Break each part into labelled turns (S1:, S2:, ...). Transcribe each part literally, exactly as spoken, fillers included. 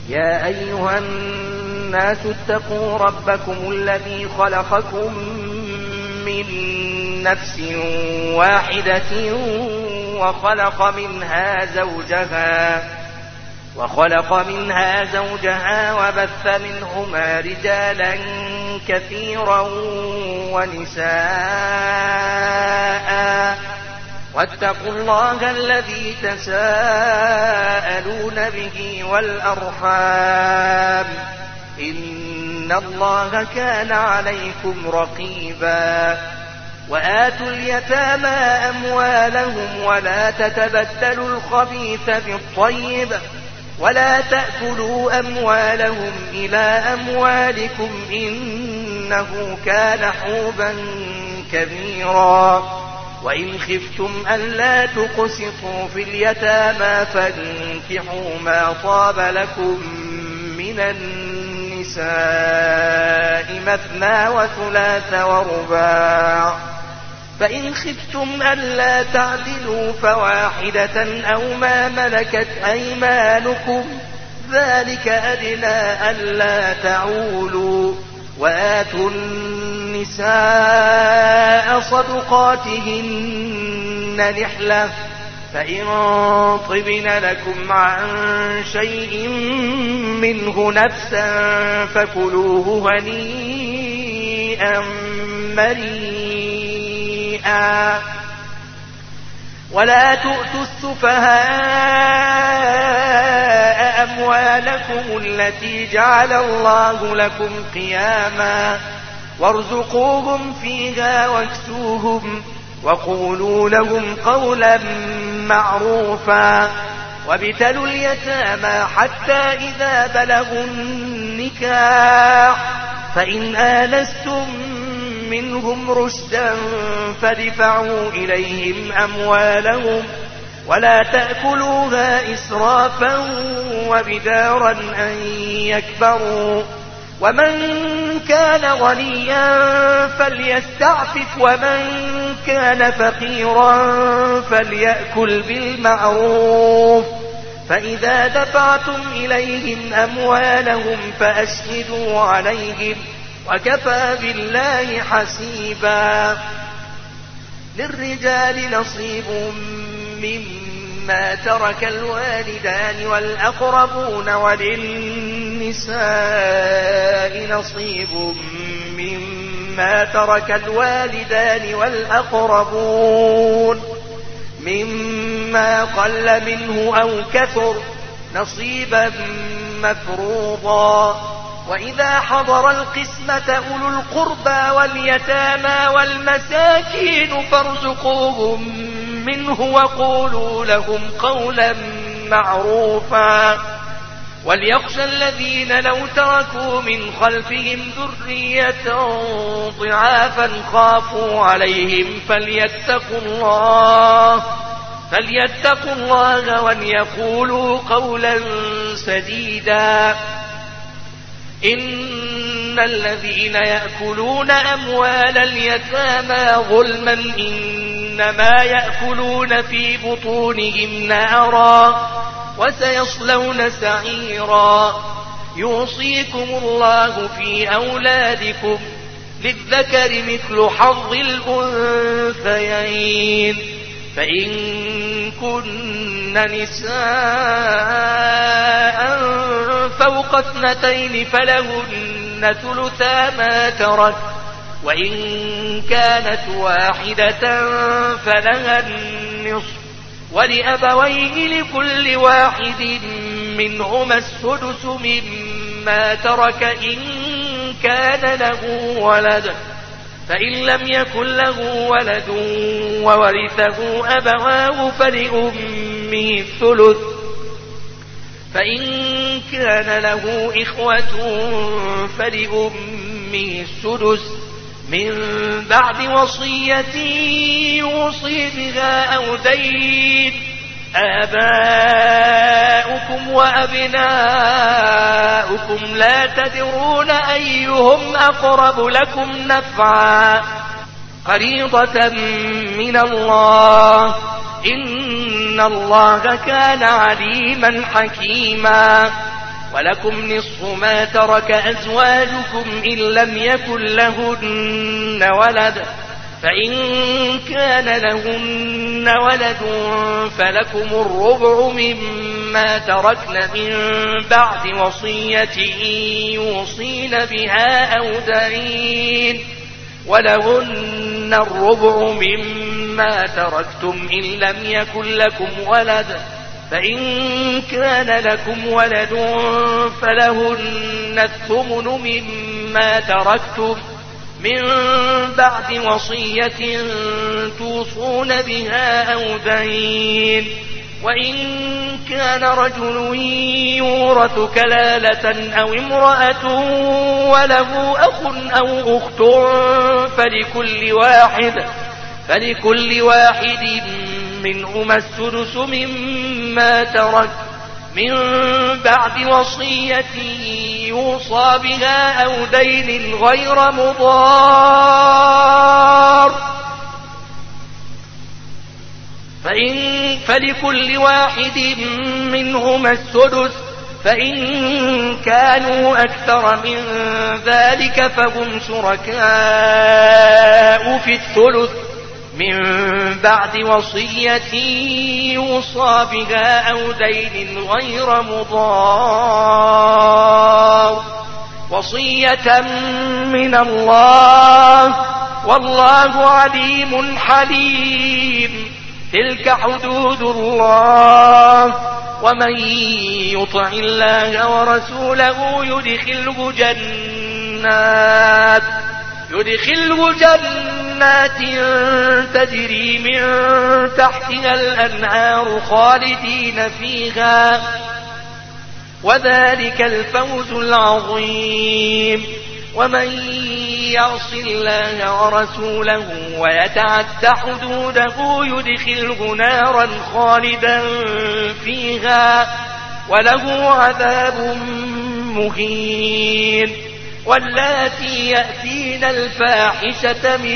S1: يا أيها الناس اتقوا ربكم الذي خلقكم من نفس واحدة وخلق منها زوجها وخلق منها زوجها وبث منهما رجالا كثيرا ونساء واتقوا الله الذي تساءلون به والأرحام إن الله كان عليكم رقيبا وآتوا اليتامى أموالهم ولا تتبدلوا الخبيث بالطيب ولا تأكلوا أموالهم إلى أموالكم إنه كان حوبا كبيرا وإن خفتم ألا تقسطوا في اليتامى فانكحوا ما طاب لكم من النساء مثنى وثلاث ورباع فإن خفتم ألا تعدلوا فواحدة أو ما ملكت أيمانكم ذلك أدنى ألا تعولوا وآتوا النساء صدقاتهن نحلة فإن طبن لكم عن شيء منه نفسا فكلوه هنيئا مريئا ولا تؤتوا السفهاء أموالكم التي جعل الله لكم قياما وارزقوهم فيها واكسوهم وقولوا لهم قولا معروفا وابتلوا اليتامى حتى إذا بلغوا النكاح فإن آنستم منهم رشدا فادفعوا إليهم أموالهم ولا تأكلوها إسرافا وبدارا أن يكبروا ومن كان غنيا فليستعفف ومن كان فقيرا فليأكل بالمعروف فإذا دفعتم إليهم أموالهم فأشهدوا عليهم وكفى بالله حسيبا للرجال نصيب مما ترك الوالدان والأقربون وللنساء نصيب مما ترك الوالدان والأقربون مما قل منه أو كثر نصيبا مفروضا وإذا حضر القسمة أولو القربى واليتامى والمساكين فارزقوهم منه وقولوا لهم قولا معروفا وليخشى الذين لو تركوا من خلفهم ذرية ضعافا خافوا عليهم فليتقوا الله فليتقوا الله وليقولوا قولا سديدا إن الذين يأكلون أموال اليتامى ظلما إنما يأكلون في بطونهم نارا وسيصلون سعيرا يوصيكم الله في أولادكم للذكر مثل حظ الأنثيين فإن كن نساء فوق اثنتين فلهن ثلثا ما ترك وإن كانت واحدة فلها النصف ولأبويه لكل واحد منهما السدس مما ترك إن كان له ولد فإن لم يكن له ولد وورثه أبواه فلأمه الثلث فإن كان له إخوة فلأمه السدس من بعد وصية يوصي بها أو دين آباؤكم وأبناؤكم لا تدرون أيهم أقرب لكم نفعا فريضة من الله إن الله كان عليما حكيما ولكم نصف ما ترك أزواجكم إن لم يكن لهن ولد فإن كان لهن ولد فلكم الربع مما تركن من بعد وصية يوصين بها أو دين ولهن الربع مما تركتم إن لم يكن لكم ولد فإن كان لكم ولد فلهن الثمن مما تركتم من بعد وصية توصون بها أو دين وإن كان رجل يورث كلالة أو امرأة وله أخ أو أخت فلكل واحد فلكل واحد منهما السدس مما ترك من بعد وصية يوصى بها أو دين غير مضار فإن فلكل واحد منهما السدس فإن كانوا أكثر من ذلك فهم شركاء في الثلث من بعد وصية يوصى بها أو دين غير مضار وصية من الله والله عليم حليم تلك حدود الله ومن يطع الله ورسوله يدخله جنات يدخله جنات تجري من تحتها الأنهار خالدين فيها وذلك الفوز العظيم ومن يعص الله ورسوله ويتعد حدوده يدخله نارا خالدا فيها وله عذاب مهين واللاتي يأتين الفاحشة من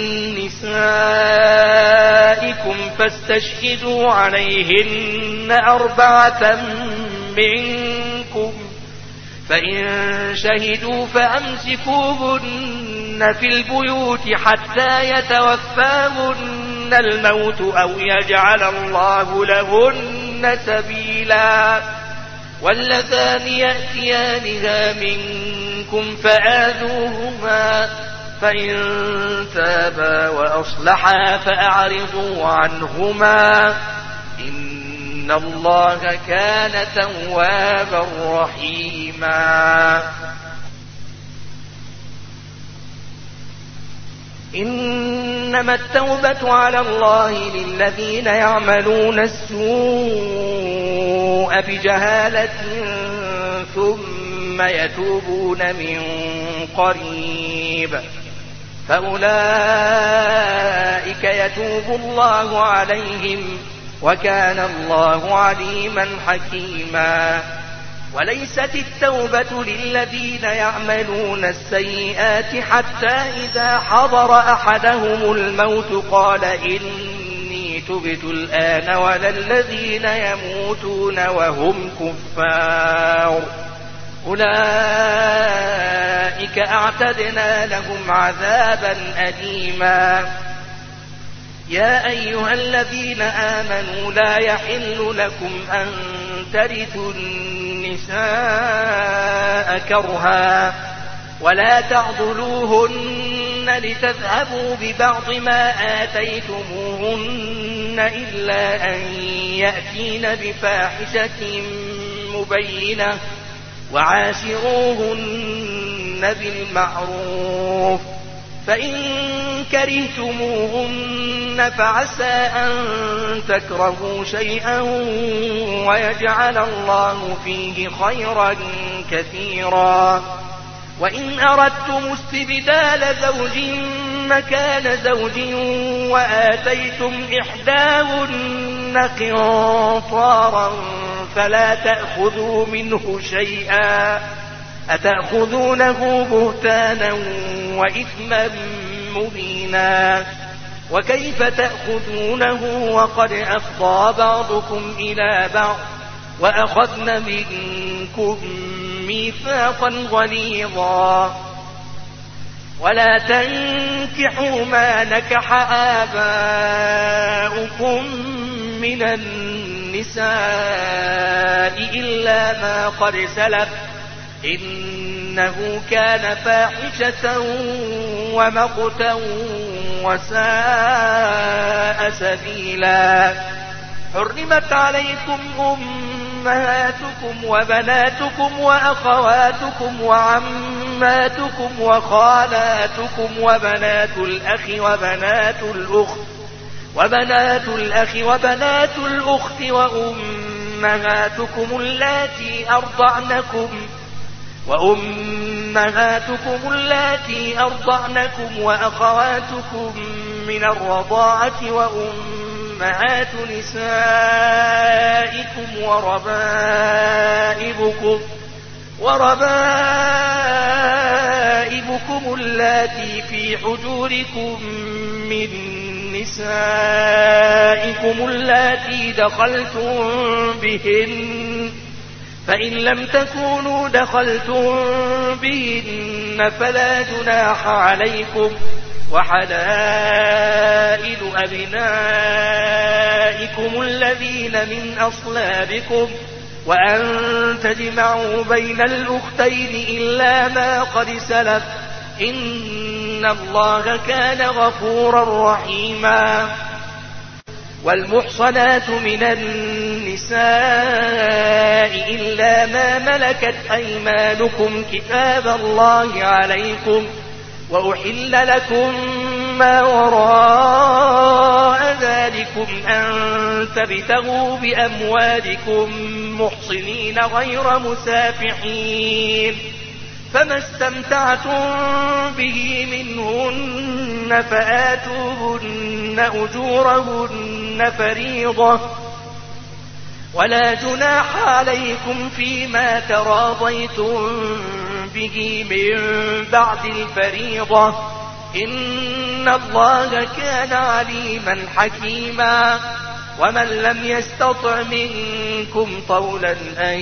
S1: نسائكم فاستشهدوا عليهن أربعة منكم فإن شهدوا فأمسكوهن في البيوت حتى يتوفاهن الموت أو يجعل الله لهن سبيلا واللذان يأتيانها منكم فآذوهما فإن تابا وأصلحا فأعرضوا عنهما إن الله كان توابا رحيما إنما التوبة على الله للذين يعملون السوء بجهالة ثم يتوبون من قريب فأولئك يتوب الله عليهم وكان الله عليما حكيما وليست التوبة للذين يعملون السيئات حتى إذا حضر أحدهم الموت قال إني تبت الآن ولا الذين يموتون وهم كفار أولئك أعتدنا لهم عذابا أليما يا أيها الذين آمنوا لا يحل لكم أن ترثوا النساء كرها ولا تعضلوهن لتذهبوا ببعض ما آتيتموهن إلا أن يأتين بفاحشة مبينة وعاشروهن بالمعروف فإن كرهتموهن فعسى أن تكرهوا شيئا ويجعل الله فيه خيرا كثيرا وإن أردتم استبدال زوج مكان زوج وآتيتم إحداهن قنطارا فلا تأخذوا منه شيئا أتأخذونه بهتانا وإثما مبينا وكيف تأخذونه وقد أفضى بعضكم إلى بعض وأخذن منكم ميثاقا غليظا ولا تنكحوا ما نكح آباؤكم من النساء إلا ما قد سلف إنه كان فاحشة ومقتا وساء سبيلا. حرمت عليكم أمهاتكم وبناتكم وأخواتكم وعماتكم وخالاتكم وبنات الأخ وبنات الأخت وبنات الأخ وبنات الأخت وأمهاتكم اللاتي أرضعنكم وأمهاتكم اللاتي أرضعنكم وأخواتكم من الرضاعة وأمهات نسائكم وربائبكم وربائبكم اللاتي في حجوركم من نسائكم اللاتي دخلتم بهن فإن لم تكونوا دخلتم بهن فلا جناح عليكم وحلائل أبنائكم الذين من أصلابكم وأن تجمعوا بين الأختين إلا ما قد سلف إن الله كان غفورا رحيما. والمحصنات من النساء إلا ما ملكت أيمانكم كتاب الله عليكم وأحل لكم ما وراء ذلكم أن تبتغوا بأموالكم محصنين غير مسافحين فما استمتعتم به منهن فآتوهن أجورهن فريضة ولا جناح عليكم فيما تراضيتم به من بعد الفريضة إن الله كان عليما حكيما. ومن لم يستطع منكم طولا أن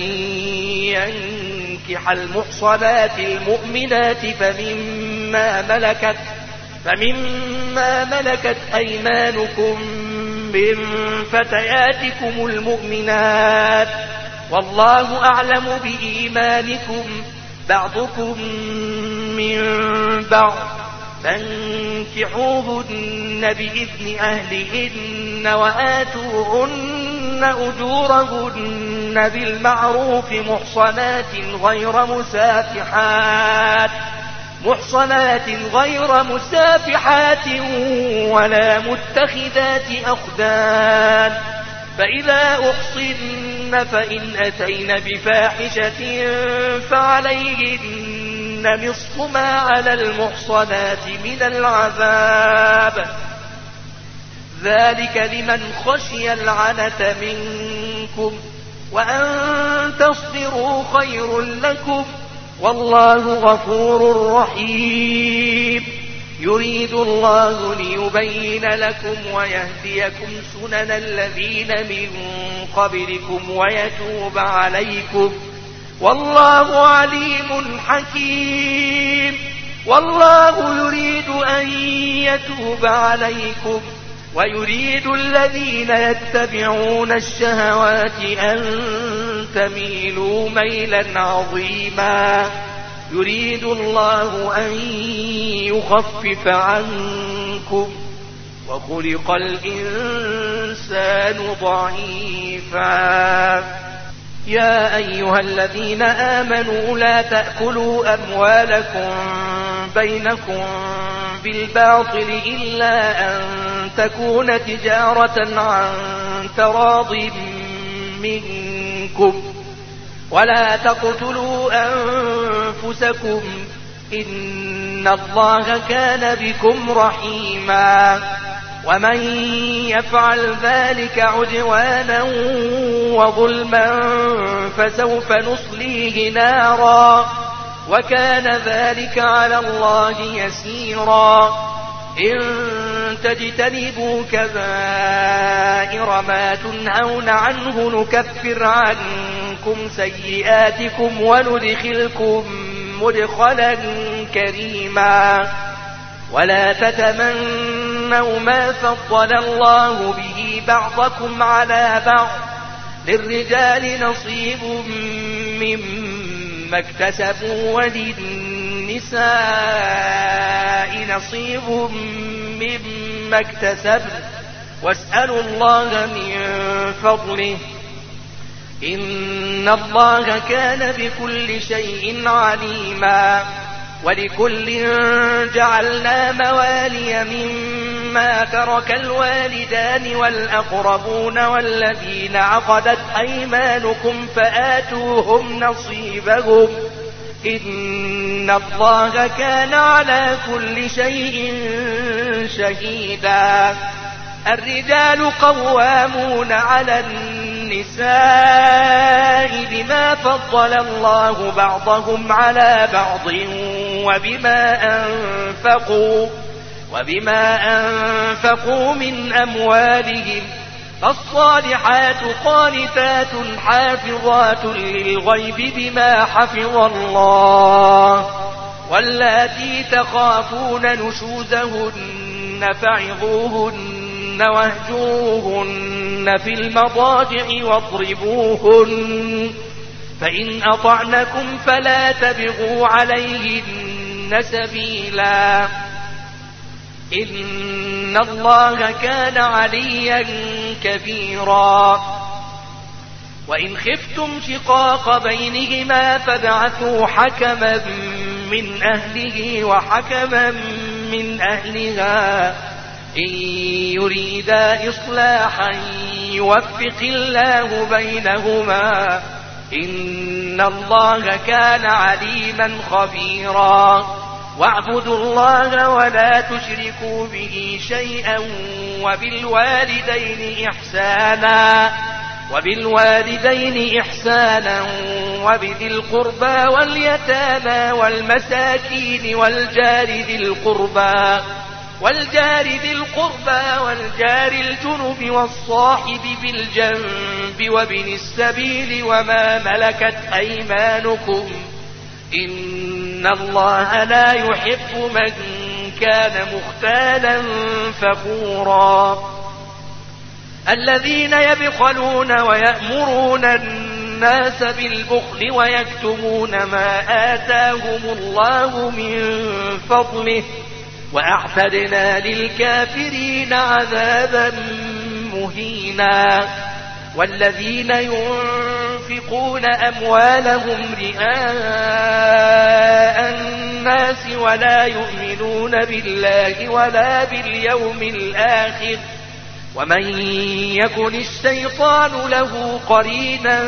S1: ينكح المحصنات المؤمنات فمما ملكت فمما ملكت أيمانكم من فتياتكم المؤمنات والله أعلم بإيمانكم بعضكم من بعض فانكحوهن بإذن أهلهن وآتوهن أجورهن بالمعروف محصنات غير مسافحات محصنات غير مسافحات ولا متخذات أخدان فإذا أحصن فإن أتين بفاحشة فعليهن نصف ما على المحصنات من العذاب ذلك لمن خشي العنة منكم وأن تصبروا خير لكم والله غفور رحيم. يريد الله ليبين لكم ويهديكم سنن الذين من قبلكم ويتوب عليكم والله عليم حكيم. والله يريد أن يتوب عليكم ويريد الذين يتبعون الشهوات أن تميلوا ميلا عظيما. يريد الله أن يخفف عنكم وخلق الإنسان ضعيفا. يا أيها الذين آمنوا لا تأكلوا أموالكم بينكم بالباطل إلا أن تكون تجارة عن تراض منكم ولا تقتلوا أنفسكم إن الله كان بكم رحيما. ومن يفعل ذلك عدوانا وظلما فسوف نصليه نارا وكان ذلك على الله يسيرا. إن تجتنبوا كبائر ما تنهون عنه نكفر عنكم سيئاتكم وندخلكم مدخلا كريما. ولا تتمنوا ما فضل الله به بعضكم على بعض، للرجال نصيب مما اكتسبوا وللنساء نصيب مما اكتسبن، واسألوا الله من فضله إن الله كان بكل شيء عليما. ولكل جعلنا موالي مما ترك الوالدان والأقربون والذين عقدت أيمانكم فآتوهم نصيبهم إن الله كان على كل شيء شهيدا. الرجال قوامون على النساء بما فضل الله بعضهم على بعض وبما أنفقوا وبما أنفقوا من أموالهم، فالصالحات قانتات حافظات للغيب بما حفظ الله، واللاتي تخافون نشوزهن فعظوهن واهجروهن في المضاجع واضربوهن، فإن أطعنكم فلا تبغوا عليهن سبيلا إن الله كان عليا كبيرا. وإن خفتم شقاق بينهما فابعثوا حكما من أهله وحكما من أهلها إن يريدا إصلاحا يوفق الله بينهما إن الله كان عليما خبيرا. واعبدوا الله ولا تشركوا به شيئا وبالوالدين إحسانا وبالوالدين إحسانا وبذي القربى واليتامى والمساكين والجار ذي القربى والجار ذي القربى والجار الجنب والصاحب بالجنب وابن السبيل وما ملكت أيمانكم إن الله لا يحب من كان مختالا فخورا. الذين يبخلون ويأمرون الناس بالبخل ويكتمون ما آتاهم الله من فضله وأعتدنا للكافرين عذابا مهينا. والذين ينفقون أموالهم رئاء الناس ولا يؤمنون بالله ولا باليوم الآخر ومن يكن الشيطان له قرينا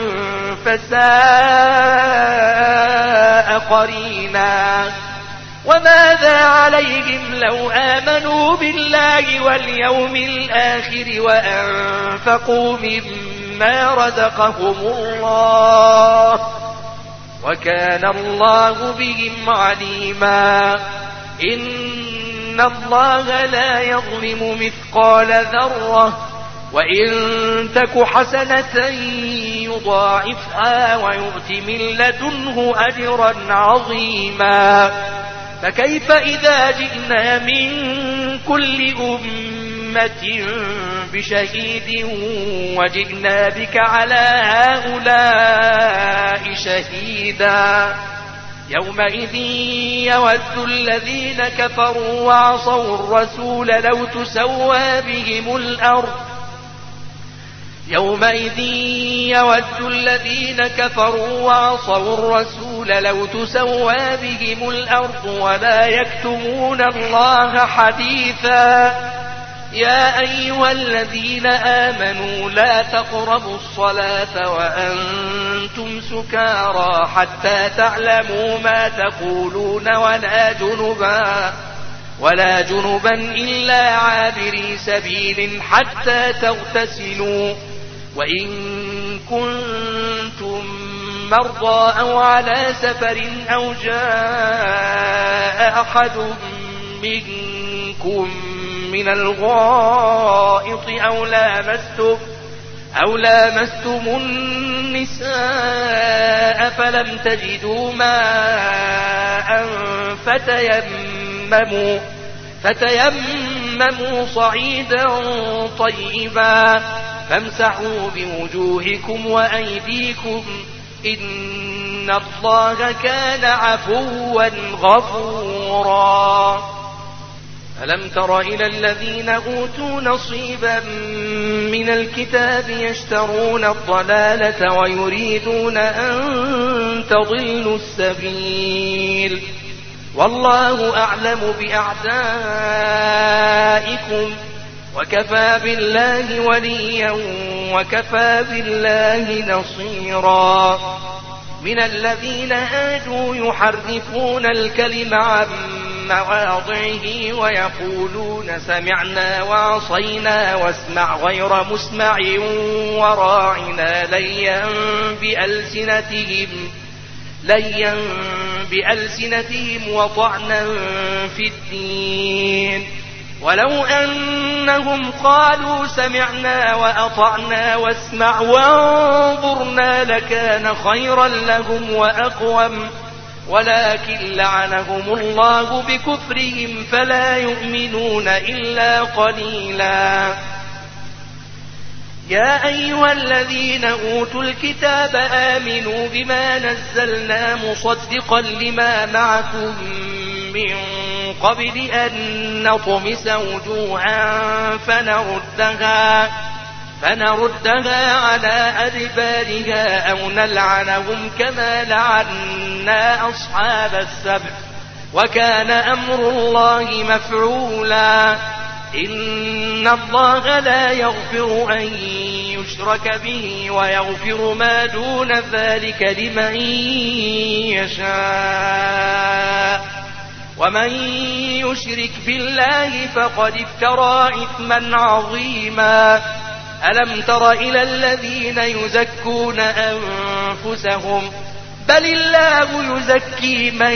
S1: فساء قرينا. وماذا عليهم لو آمنوا بالله واليوم الآخر وأنفقوا مما رزقهم الله وكان الله بهم عليما. إن الله لا يظلم مثقال ذرة وإن تك حسنة يضاعفها ويؤت من لدنه أجرا عظيما. فكيف إذا جئنا من كل أمة بشهيد وجئنا بك على هؤلاء شهيدا. يومئذ يود الذين كفروا وعصوا الرسول لو تسوى بهم الأرض يومئذ يود الذين كفروا وعصوا الرسول لو تسوى بهم الأرض ولا يكتمون الله حديثا. يا أيها الذين آمنوا لا تقربوا الصلاة وأنتم سكارى حتى تعلموا ما تقولون ولا جنبا ولا جنبا إلا عابري سبيل حتى تغتسلوا وإن كنتم مرضى أو على سفر أو جاء أحد منكم من الغائط أو لامستم أو لامستم النساء فلم تجدوا ماء فتيمموا فتيمموا صعيدا طيبا فامسحوا بوجوهكم وأيديكم إن الله كان عفوا غفورا. ألم تر إلى الذين أوتوا نصيبا من الكتاب يشترون الضلالة ويريدون أن تضلوا السبيل والله أعلم بأعدائكم وكفى بالله وليا وكفى بالله نصيرا. من الذين هادوا يحرفون الكلم عن مواضعه ويقولون سمعنا وعصينا واسمع غير مسمع وراعنا ليا بألسنتهم ليا بألسنتهم وطعنا في الدين ولو أنهم قالوا سمعنا وأطعنا واسمع وانظرنا لكان خيرا لهم وأقوم ولكن لعنهم الله بكفرهم فلا يؤمنون إلا قليلا. يا أيها الذين أوتوا الكتاب آمنوا بما نزلنا مصدقا لما معكم من قبل أن نطمس وجوها فنردها فنردها على أدبارها أو نلعنهم كما لعنا أصحاب السبت وكان أمر الله مفعولا. إن الله لا يغفر أن يشرك به ويغفر ما دون ذلك لمن يشاء ومن يشرك بالله فقد افترى إثما عظيما. ألم تر إلى الذين يزكون أنفسهم بل الله يزكي من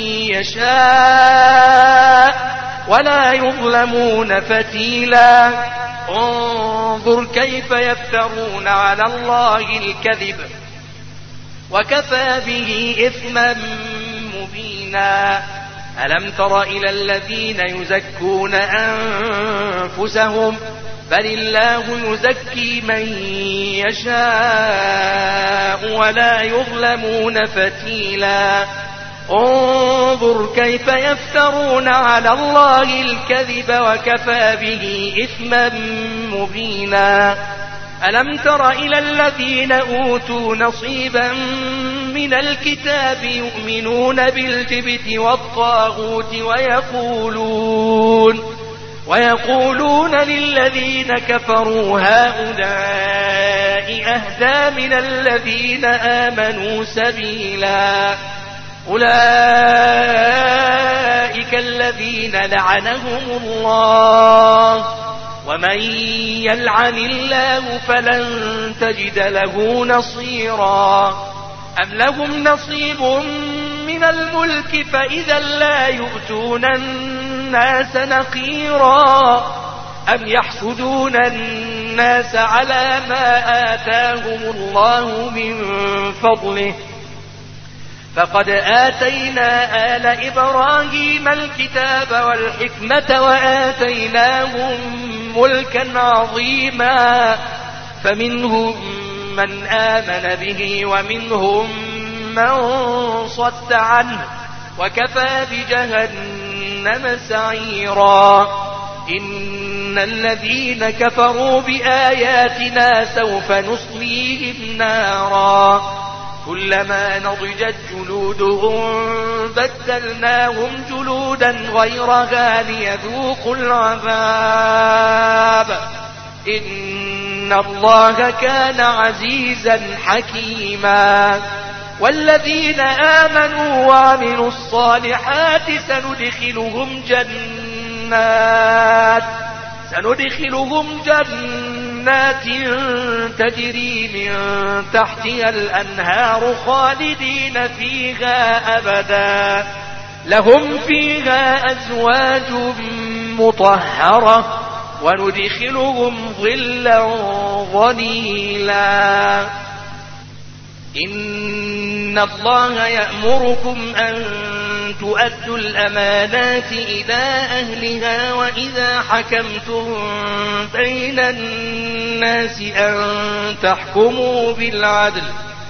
S1: يشاء ولا يظلمون فتيلا. انظر كيف يفترون على الله الكذب وكفى به إثما مبينا. ألم تر إلى الذين يزكون أنفسهم بل الله يزكي من يشاء ولا يظلمون فتيلا. انظر كيف يفترون على الله الكذب وكفى به إثما مبينا. ألم تر إلى الذين أوتوا نصيبا من الكتاب يؤمنون بالجبت والطاغوت ويقولون ويقولون للذين كفروا هؤلاء أهدى من الذين آمنوا سبيلا. أولئك الذين لعنهم الله ومن يلعن الله فلن تجد له نصيرا. أم لهم نصيب من الملك فإذا لا يؤتون الناس نقيرا. أم يحسدون الناس على ما آتاهم الله من فضله فقد آتينا آل إبراهيم الكتاب والحكمة وآتيناهم ملكا عظيما. فمنهم من آمن به ومنهم من صد عنه وكفى بجهنم سعيرا. إن الذين كفروا بآياتنا سوف نصليهم نارا كلما نضجت جلودهم بدلناهم جلودا غيرها ليذوقوا العذاب إن الله كان عزيزا حكيما. والذين آمنوا وعملوا الصالحات سندخلهم جنات سندخلهم جنات تجري من تحتها الأنهار خالدين فيها أبدا لهم فيها أزواج مطهرة وندخلهم ظلا ظليلا. إن الله يأمركم أن تؤدوا الأمانات إلى أهلها وإذا حكمتم بين الناس أن تحكموا بالعدل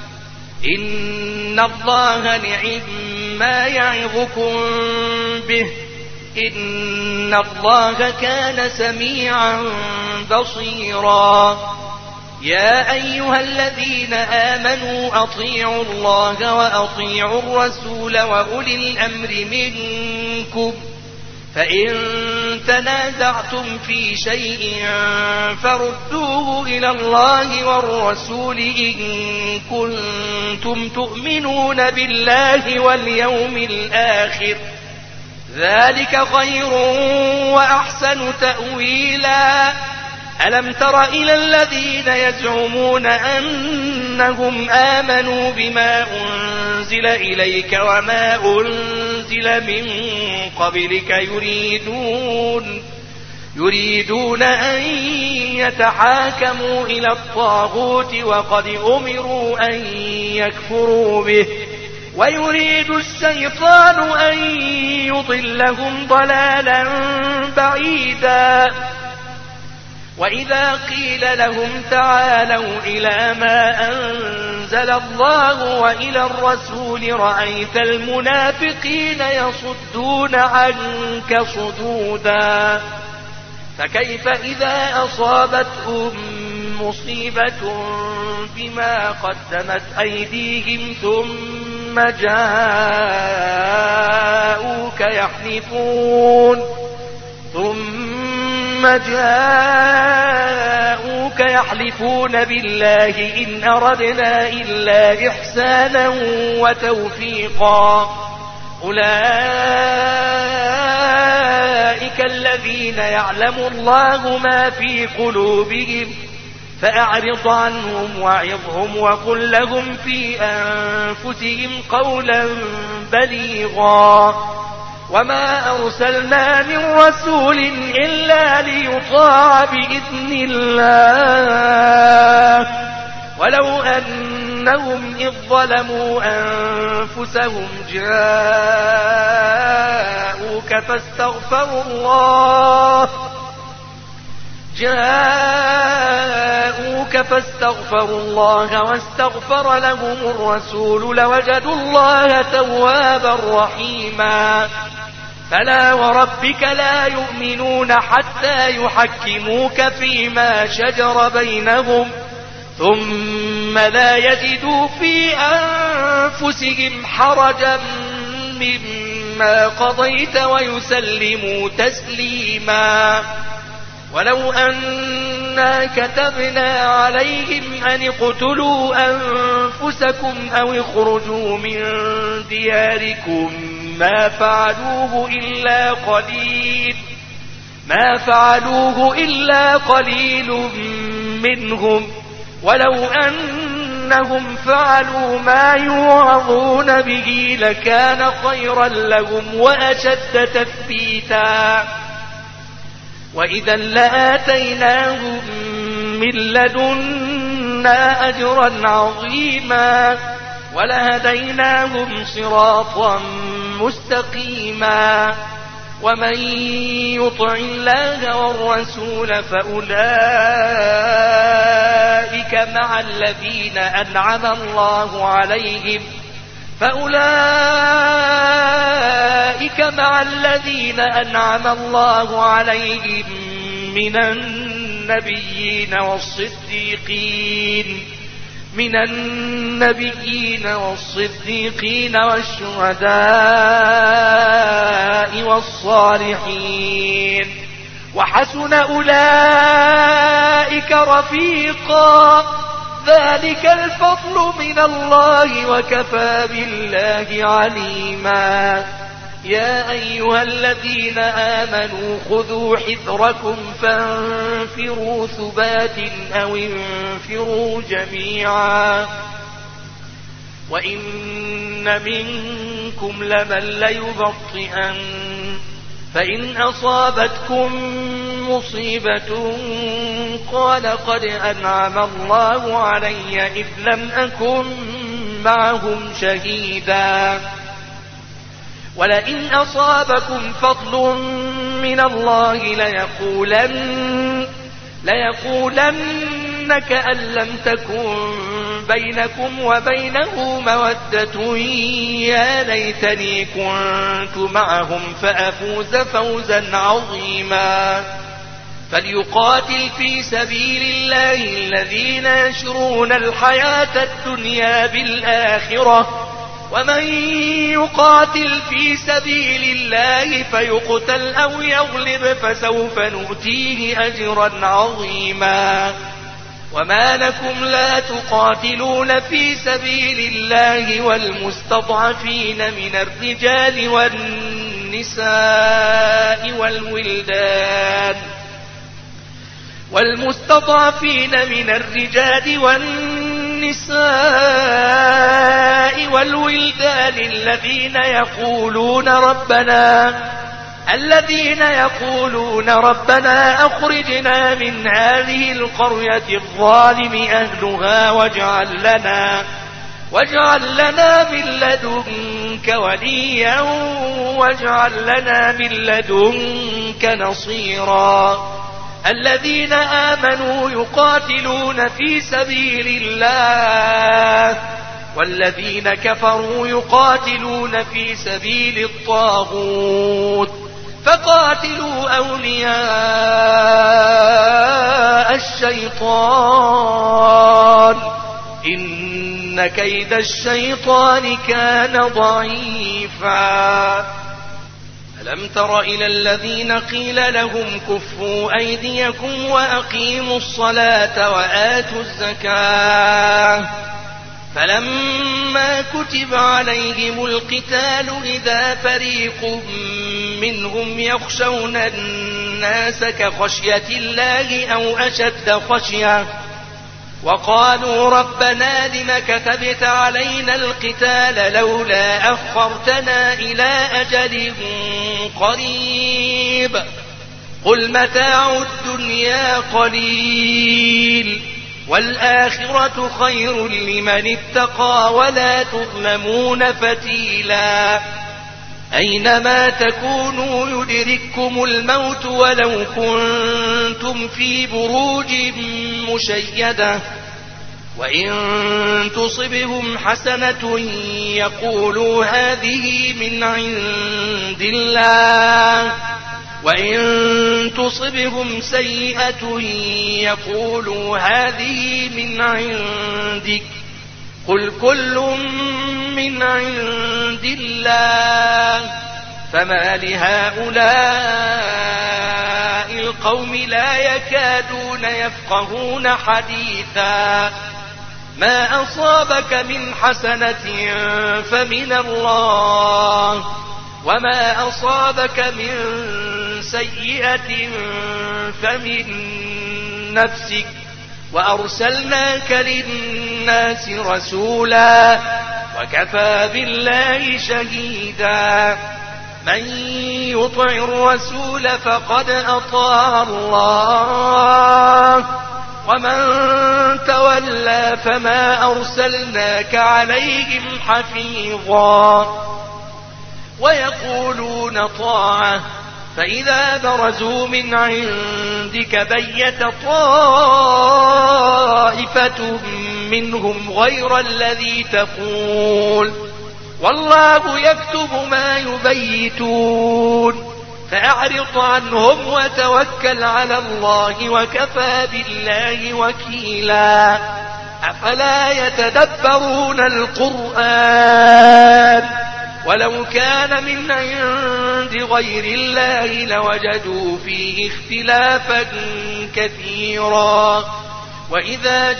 S1: إن الله نعم ما يعظكم به إن الله كان سميعا بصيرا. يا أيها الذين آمنوا أطيعوا الله وأطيعوا الرسول وأولي الأمر منكم فإن تنازعتم في شيء فردوه إلى الله والرسول إن كنتم تؤمنون بالله واليوم الآخر ذلك خير وأحسن تأويلا. ألم تر إلى الذين يزعمون أنهم آمنوا بما أنزل إليك وما أنزل من قبلك يريدون يريدون أن يتحاكموا إلى الطاغوت وقد أمروا أن يكفروا به ويريد الشيطان أن يضلهم ضلالا بعيدا. وإذا قيل لهم تعالوا إلى ما أنزل الله وإلى الرسول رأيت المنافقين يصدون عنك صدودا. فكيف إذا أصابتهم مصيبة بما قدمت أيديهم ثم جاءوك يحلفون ثم جاءوك يحلفون بالله إن أردنا إلا إحسانا وتوفيقا أولئك الذين يعلم الله ما في قلوبهم فأعرض عنهم وعظهم وقل لهم في أنفسهم قولا بليغا. وما أرسلنا من رسول إلا ليطاع بإذن الله ولو أنهم إذ ظلموا أنفسهم جاءوك فاستغفروا الله جاءوك فاستغفروا الله واستغفر لهم الرسول لوجدوا الله توابا رحيما. فلا وربك لا يؤمنون حتى يحكموك فيما شجر بينهم ثم لا يجدوا في أنفسهم حرجا مما قضيت ويسلموا تسليما. ولو أنا كتبنا عليهم أن اقتلوا أنفسكم أو اخرجوا من دياركم ما فعلوه إلا قليل ما فعلوه إلا قليل منهم ولو أنهم فعلوا ما يوعظون به لكان خيرا لهم وأشد تثبيتا. وإذا لآتيناهم من لدنا أجرا عظيما ولهديناهم صراطا مستقيما. ومن يطع الله والرسول فأولئك مع الذين أنعم الله عليهم فأولئك مع الذين أنعم الله عليهم من النبيين والصديقين من النبيين والصديقين والشهداء والصالحين وحسن أولئك رفيقا. ذلك الفضل من الله وكفى بالله عليما. يا أيها الذين آمنوا خذوا حذركم فانفروا ثبات أو انفروا جميعا. وإن منكم لمن ليبطئن فإن أصابتكم مصيبة قال قد أنعم الله علي إذ لم أكن معهم شهيدا ولئن أصابكم فضل من الله ليقولن ليقولن كأن لم تكن بينكم وبينه مودة يا ليتني كنت معهم فأفوز فوزا عظيما فليقاتل في سبيل الله الذين يشرون الحياة الدنيا بالآخرة ومن يقاتل في سبيل الله فيقتل أو يغلب فسوف نؤتيه أجرا عظيما وما لكم لا تقاتلون في سبيل الله والمستضعفين من الرجال والنساء والولدان والمستضعفين من الرجال والنساء والولدان الذين يقولون ربنا الذين يقولون ربنا أخرجنا من هذه القرية الظالم أهلها واجعل لنا واجعل لنا من لدنك وليا واجعل لنا من لدنك نصيرا الذين آمنوا يقاتلون في سبيل الله والذين كفروا يقاتلون في سبيل الطاغوت فقاتلوا أولياء الشيطان إن كيد الشيطان كان ضعيفا ألم تر إلى الذين قيل لهم كفوا أيديكم وأقيموا الصلاة وآتوا الزكاة فلما كتب عليهم القتال إذا فريق منهم يخشون الناس كخشية الله أو أشد خشية وقالوا ربنا لم كتبت علينا القتال لولا أخرتنا إلى أجل قريب قل متاع الدنيا قليل والآخرة خير لمن اتقى ولا تظلمون فتيلا أينما تكونوا يدرككم الموت ولو كنتم في بروج مشيدة وإن تصبهم حسنة يقولوا هذه من عند الله وإن تصبهم سيئة يقولوا هذه من عندك قل كل من عند الله فما لهؤلاء القوم لا يكادون يفقهون حديثا ما أصابك من حسنة فمن الله وما أصابك من سيئة فمن نفسك وأرسلناك للناس رسولا وكفى بالله شهيدا من يطع الرسول فقد أطاع الله ومن تولى فما أرسلناك عليهم حفيظا ويقولون طاعة فإذا برزوا من عندك بيت طائفة منهم غير الذي تقول والله يكتب ما يبيتون فأعرض عنهم وتوكل على الله وكفى بالله وكيلا أفلا يتدبرون القرآن ولو كان من عند غير الله لوجدوا فيه اختلافا كثيرا وإذا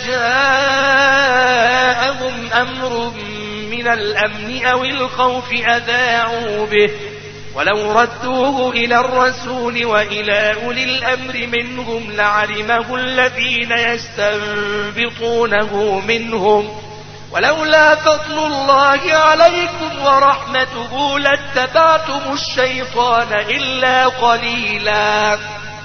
S1: جاءهم أمر من الأمن أو الخوف أذاعوا به ولو ردوه إلى الرسول وإلى أولي الأمر منهم لعلمه الذين يستنبطونه منهم ولولا فضل الله عليكم ورحمته لاتبعتم الشيطان إلا قليلا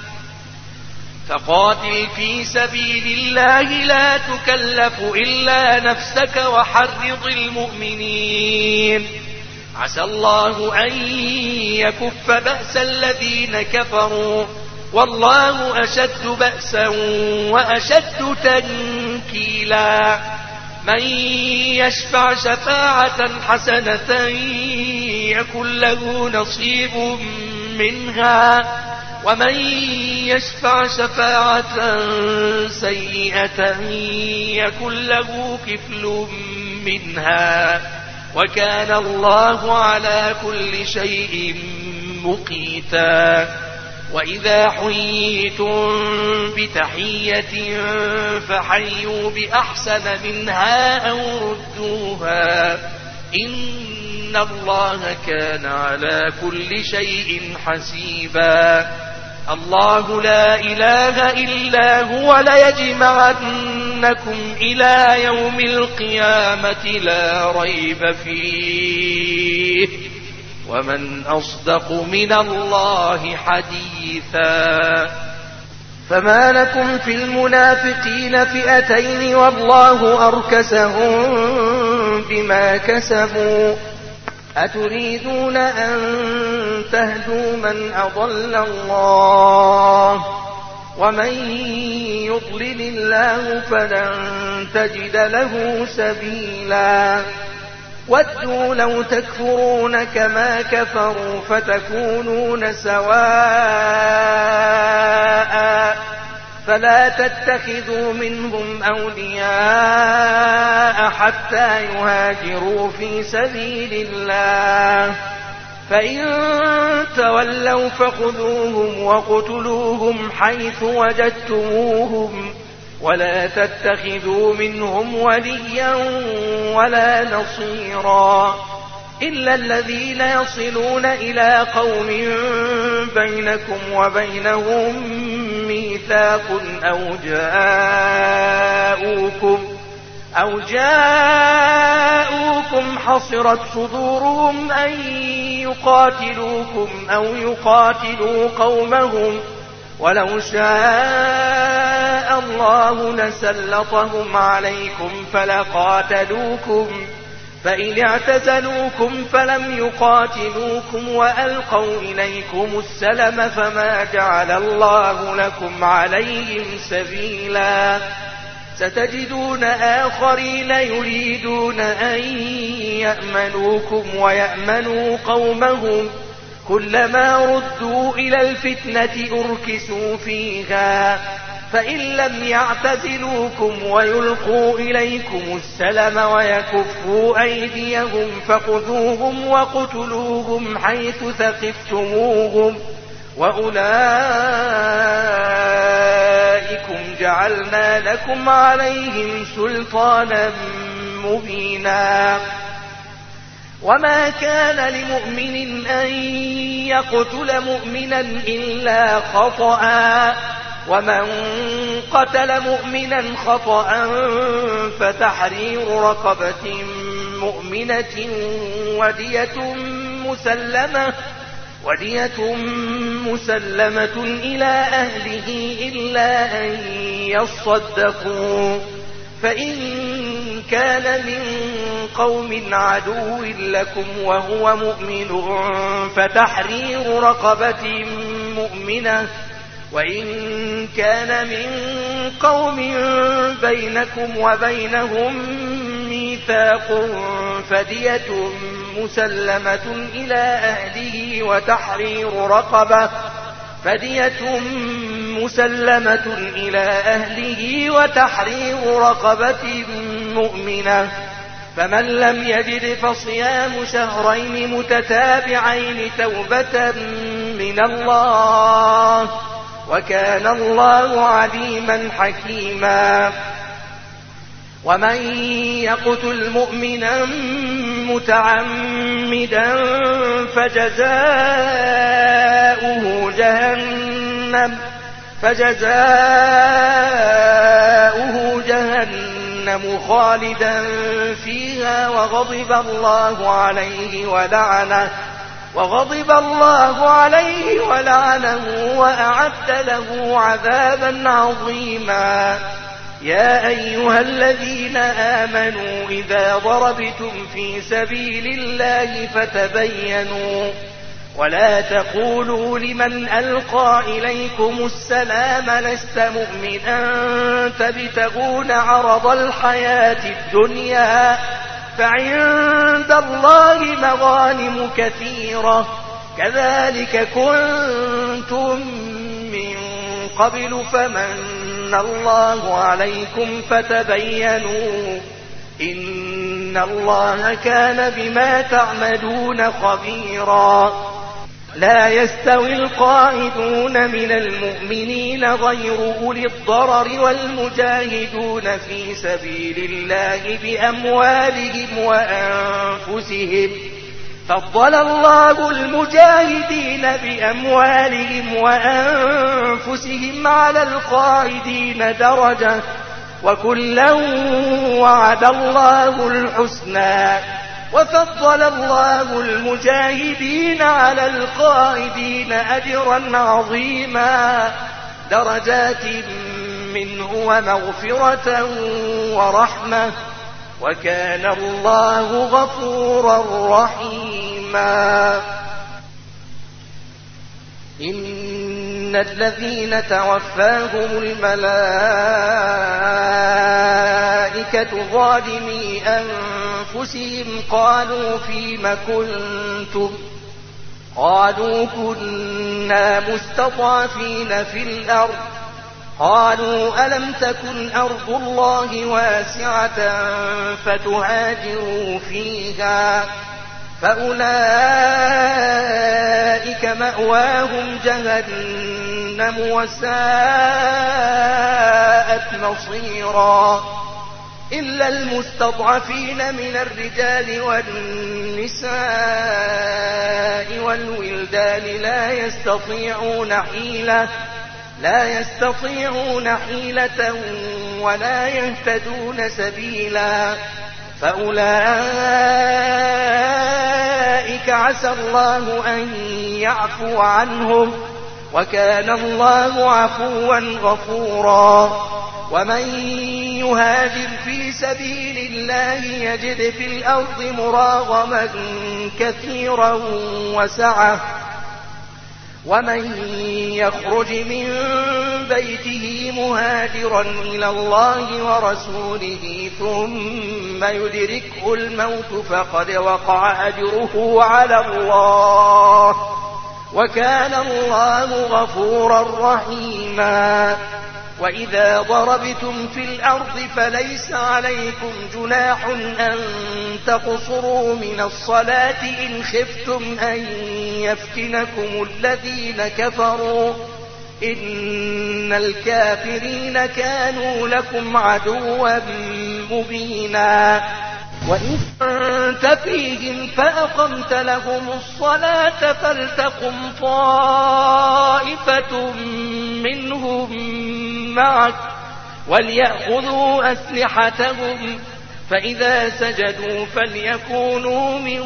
S1: فقاتل في سبيل الله لا تكلف إلا نفسك وحرض المؤمنين عسى الله أن يكف بأس الذين كفروا والله أشد بأسا وأشد تنكيلا من يشفع شفاعة حسنة يكن له نصيب منها ومن يشفع شفاعة سيئة يكن له كفل منها وكان الله على كل شيء مقيتا وإذا حييتم بتحية فحيوا بأحسن منها أو ردوها إن الله كان على كل شيء حسيبا الله لا إله إلا هو ليجمعنكم إلى يوم القيامة لا ريب فيه ومن أصدق من الله حديثا فما لكم في المنافقين فئتين والله أركسهم بما كسبوا أتريدون أن تهدوا من أضل الله ومن يضلل الله فلن تجد له سبيلا ودوا لو تكفرون كما كفروا فتكونون سواء فلا تتخذوا منهم أولياء حتى يهاجروا في سبيل الله فإن تولوا فخذوهم وقتلوهم حيث وجدتموهم ولا تتخذوا منهم وليا ولا نصيرا إلا الذين يصلون إلى قوم بينكم وبينهم ميثاق أو جاءوكم أو جاءوكم حصرت صدورهم أن يقاتلوكم أو يقاتلوا قومهم ولو شاء الله لسلطهم عليكم فلقاتلوكم فإن اعتزلوكم فلم يقاتلوكم وألقوا إليكم السلم فما جعل الله لكم عليهم سبيلا ستجدون آخرين يريدون أن يأمنوكم ويأمنوا قومهم كلما ردوا إلى الفتنة أركسوا فيها فإن لم يعتزلوكم ويلقوا إليكم السلم ويكفوا أيديهم فخذوهم وقتلوهم حيث ثقفتموهم وأولئكم جعلنا لكم عليهم سلطانا مبينا وما كان لمؤمن أن يقتل مؤمنا إلا خطأ ومن قتل مؤمنا خطأ فتحرير رقبة مؤمنة ودية مسلمة ودية مسلمة إلى أهله إلا أن يصدقوا فإن كان من قوم عدو لكم وهو مؤمن فتحرير رقبة مؤمنة وإن كان من قوم بينكم وبينهم ميثاق فدية مسلمة إلى أهله وتحرير رقبة فدية مسلمة إلى أهله وتحرير رقبة مؤمنة فمن لم يجد فصيام شهرين متتابعين توبة من الله وكان الله عليما حكيما ومن يقتل مؤمنا متعمدا فجزاؤه جهنم فجزاؤه جهنم جهنم خالدا فيها وغضب الله عليه ولعنه وغضب الله عليه ولعنه وأعد له عذابا عظيما. يا أيها الذين آمنوا إذا ضربتم في سبيل الله فتبينوا ولا تقولوا لمن ألقى إليكم السلام لست مؤمنا تبتغون عرض الحياة الدنيا فعند الله مغانم كثيرة كذلك كنتم من قبل فمن الله عليكم فتبينوا إن الله كان بما تعملون خبيرا. لا يستوي القاعدون من المؤمنين غير أولي الضرر والمجاهدون في سبيل الله بأموالهم وأنفسهم فضل الله المجاهدين بأموالهم وأنفسهم على القاعدين درجة وكلا وعد الله الحسنى وفضل الله المجاهدين على القاعدين أجرا عظيما درجات منه ومغفرة ورحمة وكان الله غفورا رحيما. إن الذين توفاهم الملائكة ظالمي أنفسهم قالوا فيم كنتم قالوا كنا مستضعفين في الأرض قالوا ألم تكن أرض الله واسعة فتهاجروا فيها فأولئك مأواهم جهنم وساءت مصيرا إلا المستضعفين من الرجال والنساء والولدان لا يستطيعون حيلة لا يستطيعون حيلة ولا يهتدون سبيلا فأولئك عسى الله أن يعفو عنهم وكان الله عفوا غفورا. ومن يهاجر في سبيل الله يجد في الأرض مراغما كثيرا وسعة ومن يخرج من بيته مهاجرا إلى الله ورسوله ثم يدركه الموت فقد وقع أجره على الله وكان الله غفورا رحيما. وإذا ضربتم في الأرض فليس عليكم جناح أن تقصروا من الصلاة إن خفتم أن يفتنكم الذين كفروا إن الكافرين كانوا لكم عدوا مبينا. وإن كنت فيهم فأقمت لهم الصلاة فلتقم طائفة منهم معك وليأخذوا أسلحتهم فإذا سجدوا فليكونوا من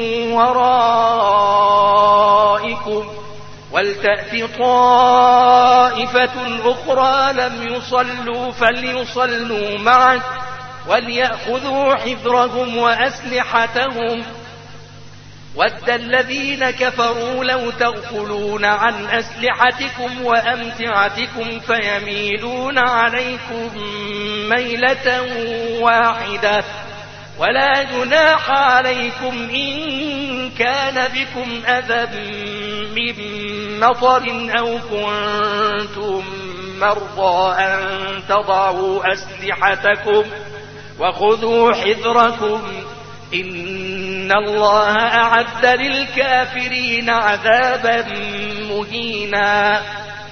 S1: ورائكم ولتأت طائفة أخرى لم يصلوا فليصلوا معك وليأخذوا حذرهم وأسلحتهم ود الذين كفروا لو تغفلون عن أسلحتكم وأمتعتكم فيميلون عليكم ميلة واحدة ولا جناح عليكم إن كان بكم أذى من مطر أو كنتم مرضى أن تضعوا أسلحتكم وخذوا حذركم إن الله أعد للكافرين عذابا مهينا.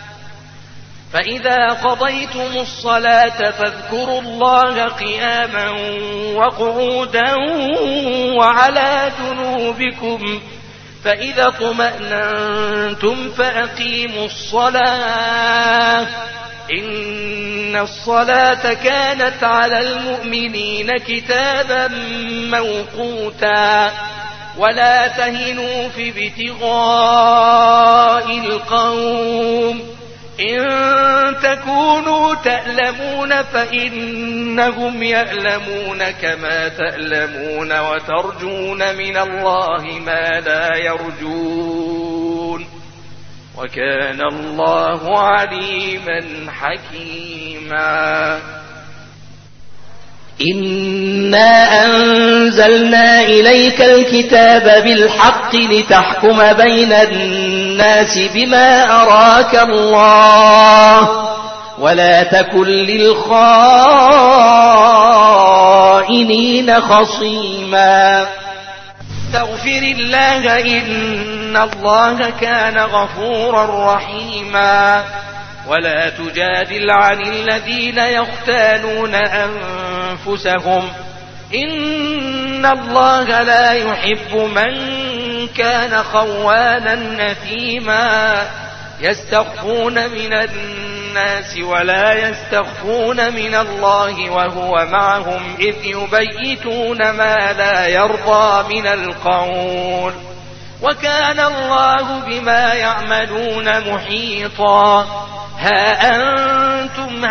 S1: فإذا قضيتم الصلاة فاذكروا الله قياما وقعودا وعلى جنوبكم فإذا اطمأننتم فأقيموا الصلاة إن الصلاة كانت على المؤمنين كتابا موقوتا ولا تهنوا في ابتغاء القوم إن تكونوا تألمون فإنهم يألمون كما تألمون وترجون من الله ما لا يرجون وكان الله عليما حكيما.
S2: إنا أنزلنا إليك الكتاب بالحق لتحكم بين الناس بما أراك الله ولا تكن للخائنين خصيما.
S1: استغفر الله إن الله كان غفورا رحيما. ولا تجادل عن الذين يختانون أنفسهم إن الله لا يحب من كان خوانا أثيما. يستخفون من الناس ولا يستخفون من الله وهو معهم إذ يبيتون ما لا يرضى من القول وكان الله بما يعملون محيطا. ها أنتم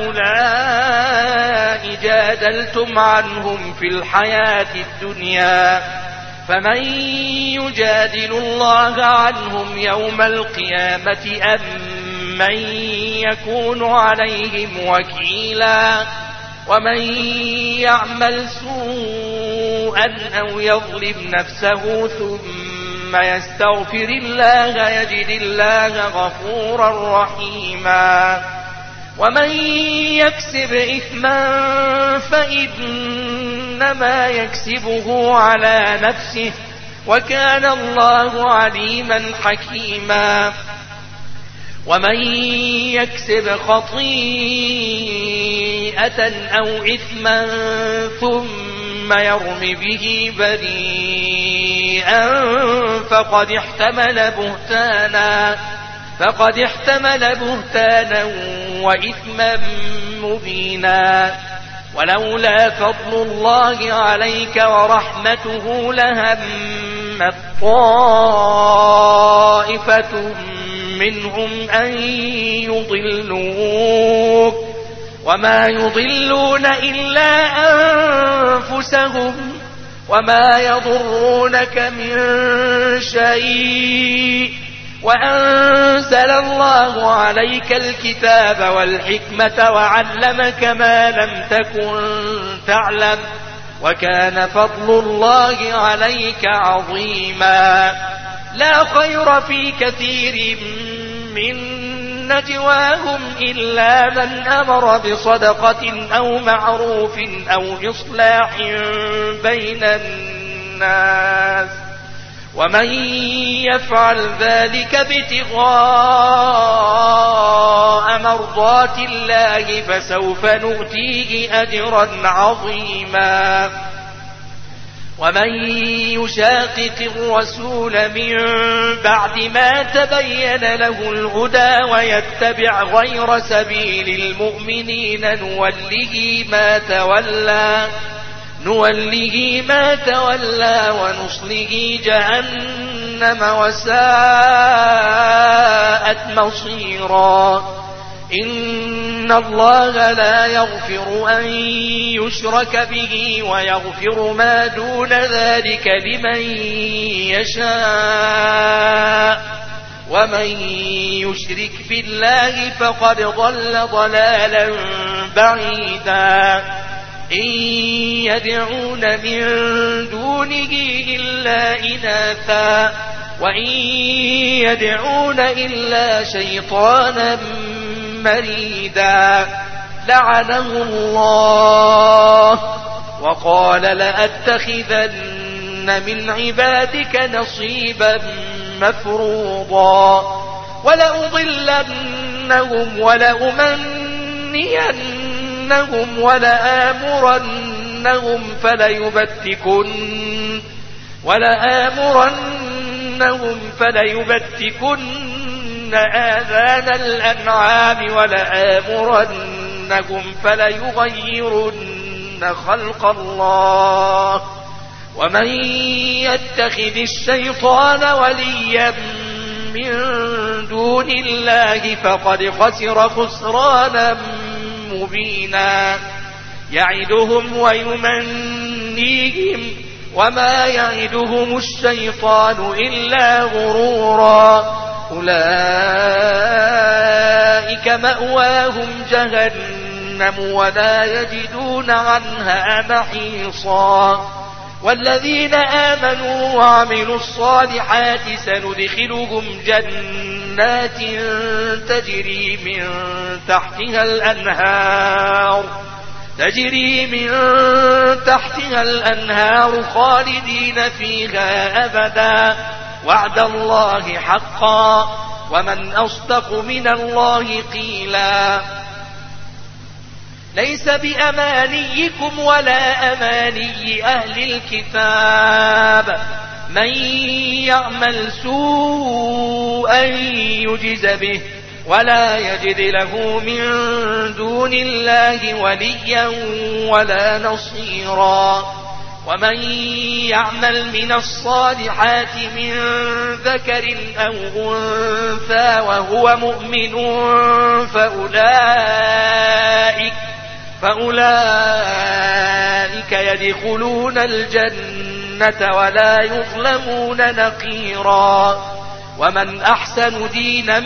S1: هؤلاء جادلتم عنهم في الحياة الدنيا فمن يجادل الله عنهم يوم القيامة أم من يكون عليهم وكيلا. ومن يعمل سوءا أو يظلم نفسه ثم يستغفر الله يجد الله غفورا رحيما. ومن يكسب إثما فإنما يكسبه على نفسه وكان الله عليما حكيما. ومن يكسب خطيئة أو إثما ثم يرم به بريئا فقد احتمل بهتانا فقد احتمل بهتانا وإثما مبينا. ولولا فضل الله عليك ورحمته لهمت طائفة منهم أن يضلوك وما يضلون إلا أنفسهم وما يضرونك من شيء وأنزل الله عليك الكتاب والحكمة وعلمك ما لم تكن تعلم وكان فضل الله عليك عظيما. لا خير في كثير من نجواهم إلا من أمر بصدقة أو معروف أو إصلاح بين الناس ومن يفعل ذلك ابتغاء مرضات الله فسوف نؤتيه أجرا عظيما. ومن يشاقق الرسول من بعد ما تبين له الهدى ويتبع غير سبيل المؤمنين نوله ما تولى نوله ما تولى ونصله جهنم وساءت مصيرا. إن الله لا يغفر أن يشرك به ويغفر ما دون ذلك لمن يشاء ومن يشرك بالله فقد ضل ضلالا بعيدا. إن يدعون من دونه إلا إناثا وإن يدعون إلا شيطانا مريدا لعنه الله وقال لأتخذن من عبادك نصيبا مفروضا ولأضلنهم ولأمنينهم ولآمرنهم فليبتكن ولآمرنهم فليبتكن آذان الأنعام ولآمرنهم فليغيرن خلق الله ومن يتخذ الشيطان وليا من دون الله فقد خسر خسرانا مبينا يعدهم ويمنيهم وما يعدهم الشيطان إلا غرورا أولئك مأواهم جهنم ولا يجدون عنها محيصا والذين آمنوا وعملوا الصالحات سندخلهم جنات تجري من تحتها الأنهار تجري من تحتها الأنهار خالدين فيها أبدا وعد الله حقا ومن أصدق من الله قيلا ليس بأمانيكم ولا أماني أهل الكتاب من يعمل سوءا يجز به ولا يجد له من دون الله وليا ولا نصيرا ومن يعمل من الصالحات من ذكر أو أنثى وهو مؤمن فأولئك فأولئك يدخلون الجنة ولا يظلمون نقيرا ومن أحسن دينا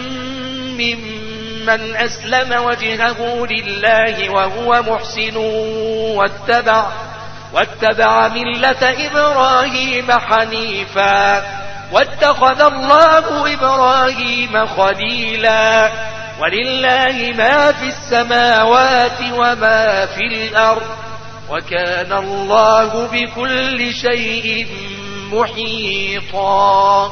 S1: ممن أسلم وجهه لله وهو محسن واتبع واتبع ملة إبراهيم حنيفا واتخذ الله إبراهيم خليلا ولله ما في السماوات وما في الأرض وكان الله بكل شيء محيطا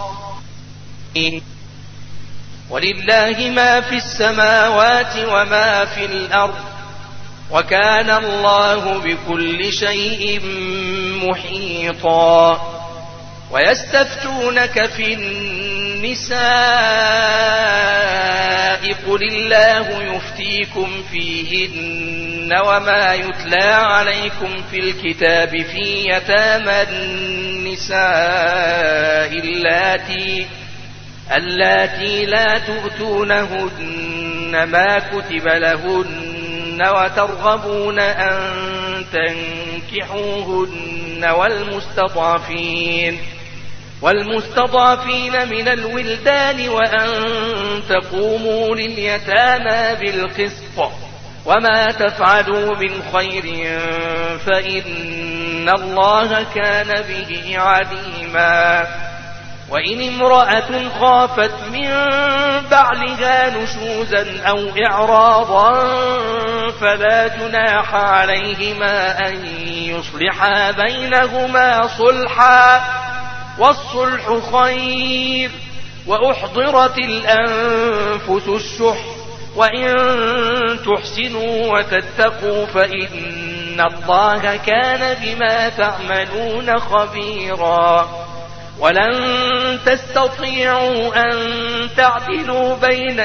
S1: ولله ما في السماوات وما في الأرض وكان الله بكل شيء محيطا ويستفتونك في النساء قل الله يفتيكم فيهن وما يتلى عليكم في الكتاب في يتامى النساء اللاتي اللاتي لا تؤتونهن ما كتب لهن وترغبون أن تنكحوهن والمستضعفين والمستضعفين من الولدان وأن تقوموا لليتامى بالقسط وما تفعلوا من خير فإن الله كان به عليما وإن امرأة خافت من بعلها نشوزا أو إعراضا فلا جناح عليهما أن يصلحا بينهما صلحا والصلح خير وأحضرت الأنفس الشح وإن تحسنوا وتتقوا فإن الله كان بما تعملون خبيرا ولن تستطيعوا أن تعدلوا بين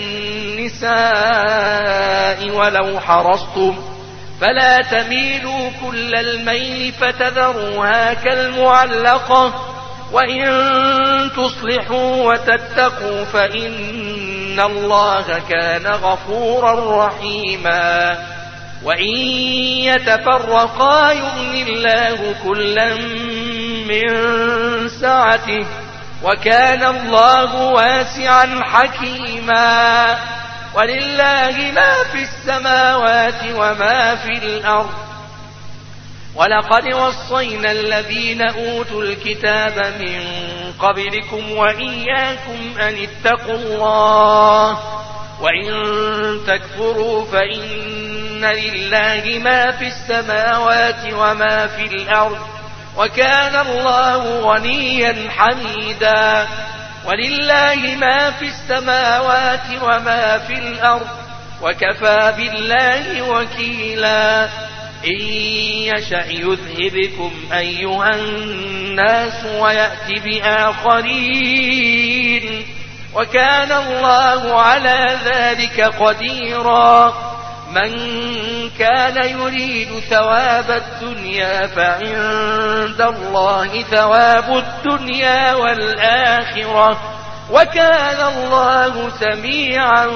S1: النساء ولو حرصتم فلا تميلوا كل الميل فتذروها كالمعلقة وإن تصلحوا وتتقوا فإن الله كان غفورا رحيما وإن يتفرقا يغني الله كلا من سعته وكان الله واسعا حكيما ولله ما في السماوات وما في الأرض ولقد وصينا الذين أوتوا الكتاب من قبلكم وإياكم أن اتقوا الله وإن تكفروا فإن لله ما في السماوات وما في الأرض وكان الله غنيا حميدا ولله ما في السماوات وما في الأرض وكفى بالله وكيلا إن يشأ يذهبكم أيها الناس ويأتي بآخرين وكان الله على ذلك قديرا. من كان يريد ثواب الدنيا فعند الله ثواب الدنيا والآخرة وكان الله سميعا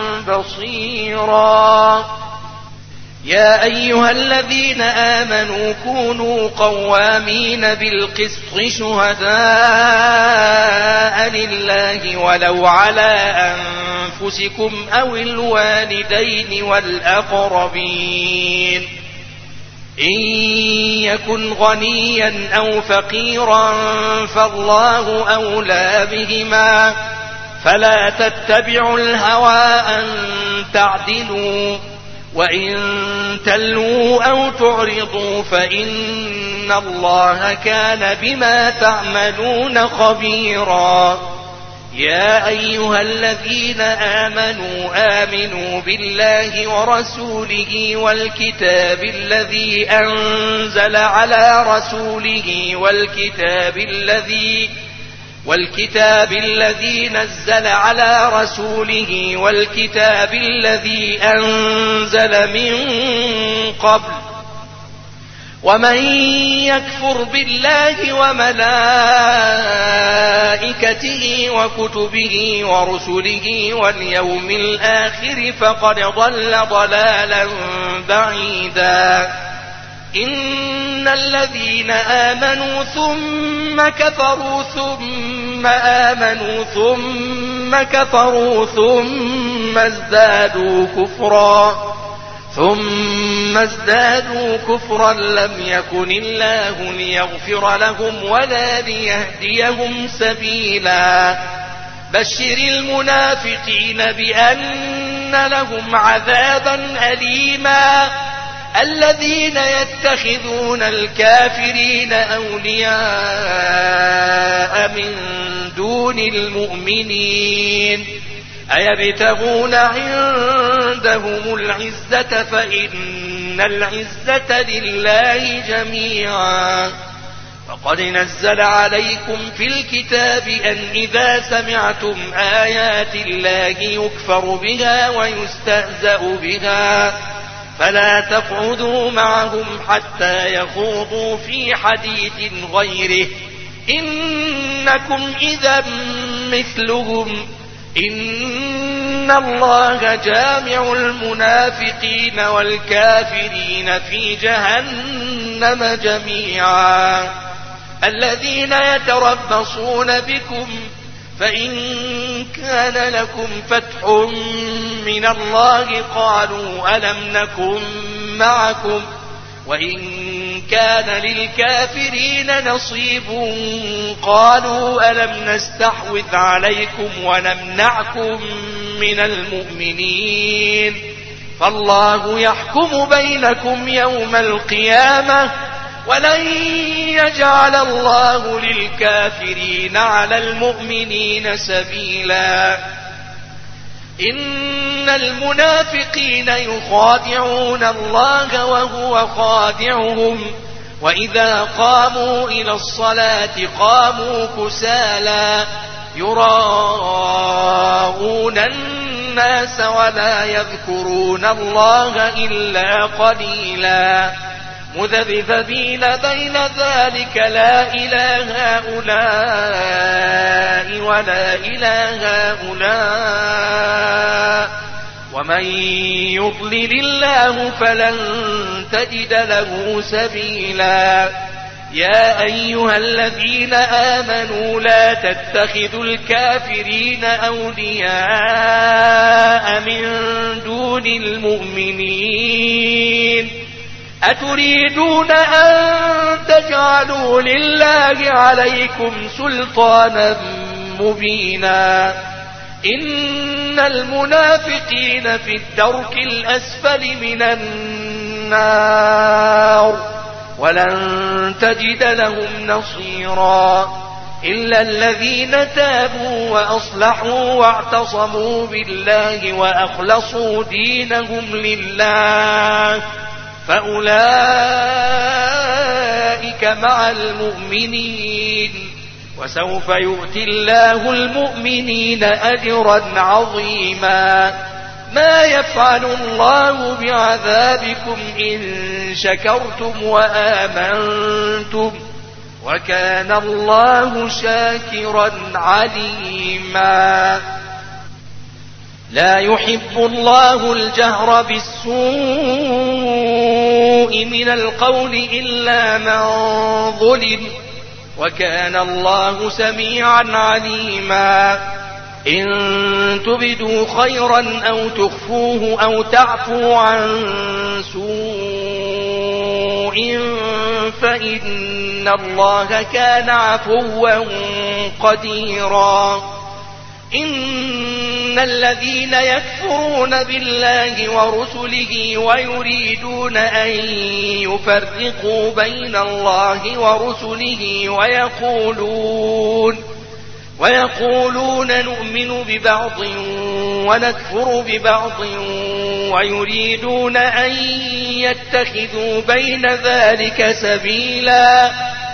S1: بصيرا. يا أيها الذين آمنوا كونوا قوامين بالقسط شهداء لله ولو على أنفسكم أو الوالدين والأقربين إن يكن غنيا أو فقيرا فالله أولى بهما فلا تتبعوا الهوى أن تعدلوا وإن تلووا أو تعرضوا فإن الله كان بما تعملون خبيرا. يا أيها الذين آمنوا آمنوا بالله ورسوله والكتاب الذي أنزل على رسوله والكتاب الذي والكتاب الذي نزل على رسوله والكتاب الذي أنزل من قبل ومن يكفر بالله وملائكته وكتبه ورسله واليوم الآخر فقد ضل ضلالا بعيدا. إن الذين آمنوا ثم كفروا ثم آمنوا ثم كفروا ثم ازدادوا كفرا ثم ازدادوا كفرا لم يكن الله ليغفر لهم ولا ليهديهم سبيلا. بشر المنافقين بأن لهم عذابا أليما. الذين يتخذون الكافرين أولياء من دون المؤمنين أيبتغون عندهم العزة فإن العزة لله جميعا. وقد نزل عليكم في الكتاب أن إذا سمعتم آيات الله يكفر بها ويستهزأ بها فلا تقعدوا معهم حتى يخوضوا في حديث غيره إنكم إذا مثلهم إن الله جامع المنافقين والكافرين في جهنم جميعا. الذين يتربصون بكم فإن كان لكم فتح من الله قالوا ألم نكن معكم وإن كان للكافرين نصيب قالوا ألم نستحوذ عليكم ونمنعكم من المؤمنين فالله يحكم بينكم يوم القيامة ولن يجعل الله للكافرين على المؤمنين سبيلا. إن المنافقين يخادعون الله وهو خادعهم وإذا قاموا إلى الصلاة قاموا كسالى يراءون الناس ولا يذكرون الله إلا قليلا مذبذبين بين ذلك لا إله هؤلاء ولا إله هؤلاء ومن يضلل الله فلن تجد له سبيلا. يا أيها الذين آمنوا لا تتخذوا الكافرين أولياء من دون المؤمنين أتريدون أن تجعلوا لله عليكم سلطانا مبينا. إن المنافقين في الدرك الأسفل من النار ولن تجد لهم نصيرا إلا الذين تابوا وأصلحوا واعتصموا بالله وأخلصوا دينهم لله فأولئك مع المؤمنين وسوف يؤتي الله المؤمنين أجرا عظيما. ما يفعل الله بعذابكم إن شكرتم وآمنتم وكان الله شاكرا عليما. لا يحب الله الجهر بالسوء من القول إلا من ظلم وكان الله سميعا عليما. إن تبدوا خيرا أو تخفوه أو تعفوا عن سوء فإن الله كان عفوا قديرا. إن الذين يكفرون بالله ورسله ويريدون أن يفرقوا بين الله ورسله ويقولون ويقولون نؤمن ببعض ونكفر ببعض ويريدون أن يتخذوا بين ذلك سبيلا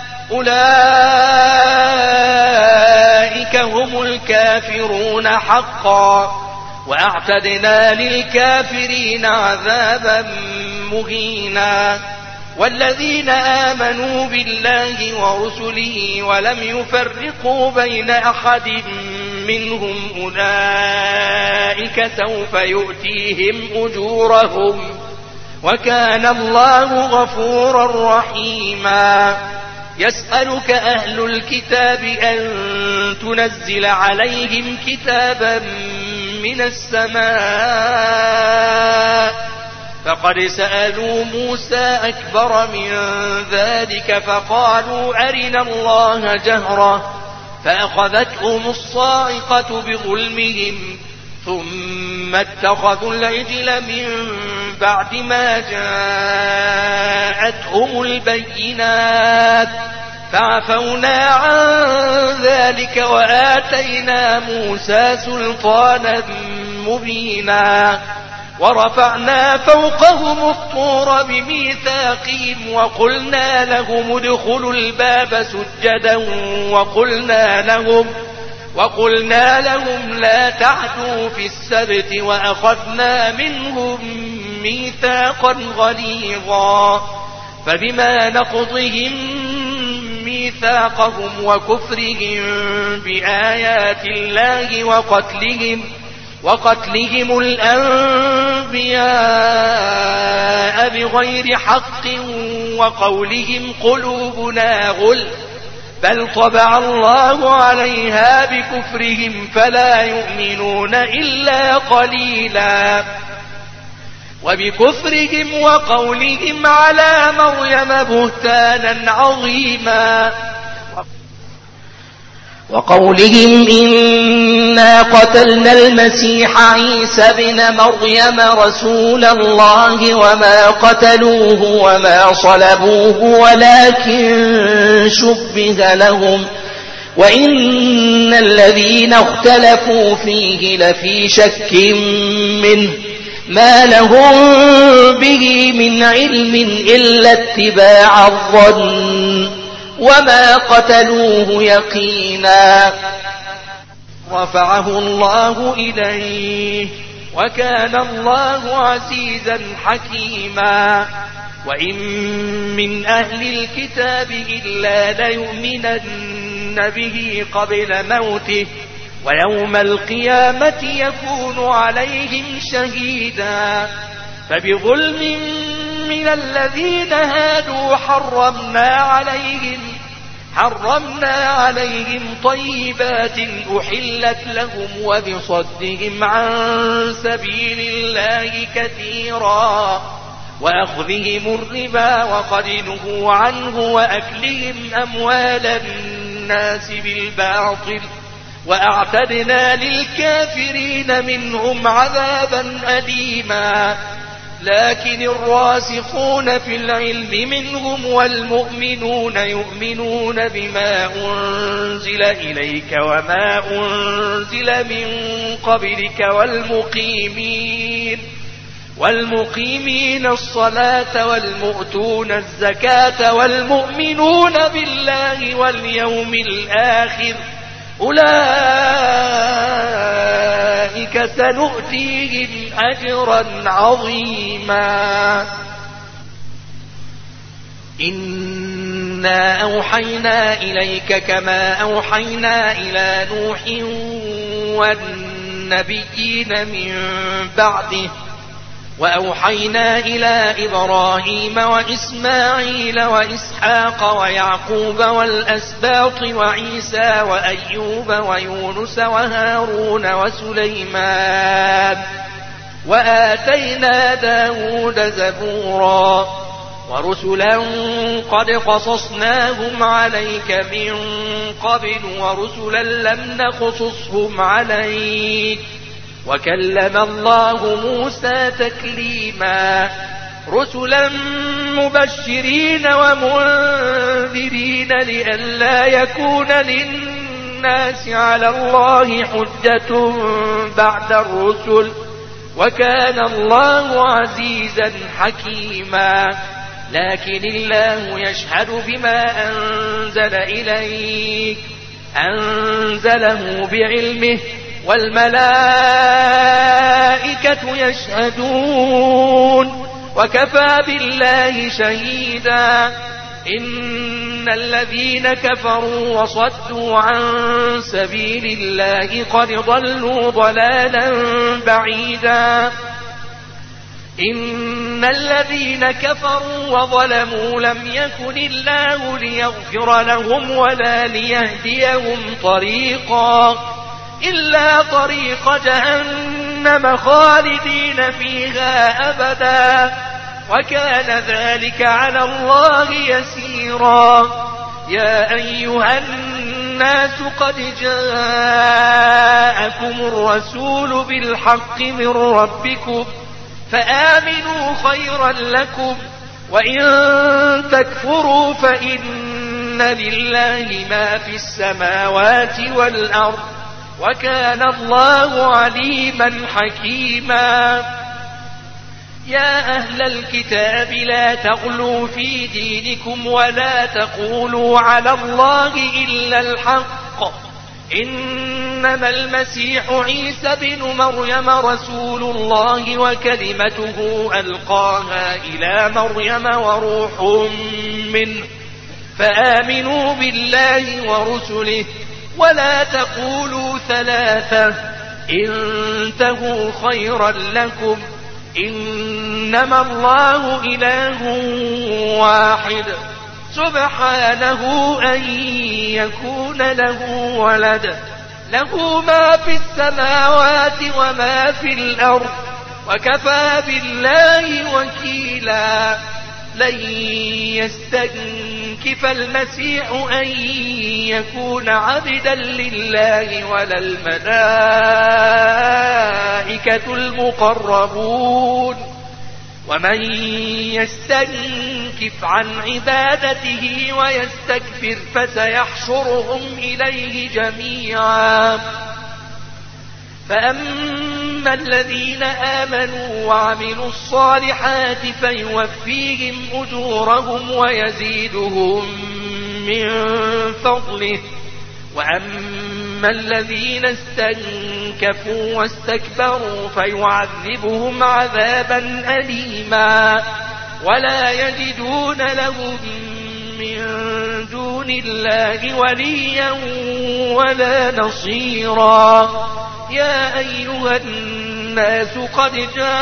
S1: أولئك هم الكافرون حقا وأعتدنا للكافرين عذابا مهينا. والذين آمنوا بالله ورسله ولم يفرقوا بين أحد منهم أولئك سوف يؤتيهم أجورهم وكان الله غفورا رحيما. يسألك أهل الكتاب أن تنزل عليهم كتابا من السماء فقد سألوا موسى أكبر من ذلك فقالوا أرنا الله جهرة فأخذتهم الصاعقة بظلمهم ثم اتخذوا العجل من بعد ما جاءتهم البينات فعفونا عن ذلك وآتينا موسى سلطانا مبينا. ورفعنا فوقهم الطور بميثاقهم وقلنا لهم ادخلوا الباب سجدا وقلنا لهم وقلنا لهم لا تعدوا في السبت وأخذنا منهم ميثاقا غليظا. فبما نقضهم ميثاقهم وكفرهم بآيات الله وقتلهم وقتلهم الأنبياء بغير حق وقولهم قلوبنا غل بل طبع الله عليها بكفرهم فلا يؤمنون إلا قليلا. وبكفرهم وقولهم على مريم بهتانا عظيما
S2: وقولهم إنا قتلنا المسيح عيسى بن مريم رسول الله وما قتلوه وما صلبوه ولكن شبه لهم وإن الذين اختلفوا فيه لفي شك منه ما لهم به من علم إلا اتباع الظن وما قتلوه يقينا.
S1: رفعه الله إليه وكان الله عزيزا حكيما. وإن من أهل الكتاب إلا ليؤمنن به قبل موته ويوم القيامة يكون عليهم شهيدا. فبظلم من الذين هادوا حرمنا عليهم حرمنا عليهم طيبات أحلت لهم وبصدهم عن سبيل الله كثيرا وأخذهم الربا وقد نهوا عنه وأكلهم أموال الناس بالباطل وأعتدنا للكافرين منهم عذابا أليما. لكن الراسخون في العلم منهم والمؤمنون يؤمنون بما أنزل إليك وما أنزل من قبلك والمقيمين والمقيمين الصلاة والمؤتون الزكاة والمؤمنون بالله واليوم الآخر أولئك سنؤتيهم أجرا عظيما. إنا أوحينا إليك كما أوحينا إلى نوح والنبيين من بعده وأوحينا إلى إبراهيم وإسماعيل وإسحاق ويعقوب والأسباط وعيسى وأيوب ويونس وهارون وسليمان وآتينا داود زبورا ورسلا قد قصصناهم عليك من قبل ورسلا لم نقصصهم عليك وكلم الله موسى تكليما. رسلا مبشرين ومنذرين لئلا يكون للناس على الله حجة بعد الرسل وكان الله عزيزا حكيما. لكن الله يشهد بما أنزل إليك أنزله بعلمه والملائكة يشهدون وكفى بالله شهيدا. إن الذين كفروا وصدوا عن سبيل الله قد ضلوا ضلالا بعيدا. إن الذين كفروا وظلموا لم يكن الله ليغفر لهم ولا ليهديهم طريقا إلا طريق جهنم خالدين فيها أبدا وكان ذلك على الله يسيرا. يا أيها الناس قد جاءكم الرسول بالحق من ربكم فآمنوا خيرا لكم وإن تكفروا فإن لله ما في السماوات والأرض وكان الله عليما حكيما. يا أهل الكتاب لا تغلوا في دينكم ولا تقولوا على الله إلا الحق إنما المسيح عيسى بن مريم رسول الله وكلمته ألقاها إلى مريم وروح منه فآمنوا بالله ورسله ولا تقولوا ثلاثة انتهوا خيرا لكم إنما الله إله واحد سبحانه أن يكون له ولد له ما في السماوات وما في الأرض وكفى بالله وكيلا. لن يستنكف المسيح أن يكون عبدا لله ولا الملائكة المقربون ومن يستنكف عن عبادته ويستكبر فسيحشرهم إليه جميعا. فأما الذين آمنوا وعملوا الصالحات فيوفيهم أجورهم ويزيدهم من فضله وأما الذين استنكفوا واستكبروا فيعذبهم عذابا أليما ولا يجدون لهم من دون الله وليا ولا نصيرا. يا أيها الناس قد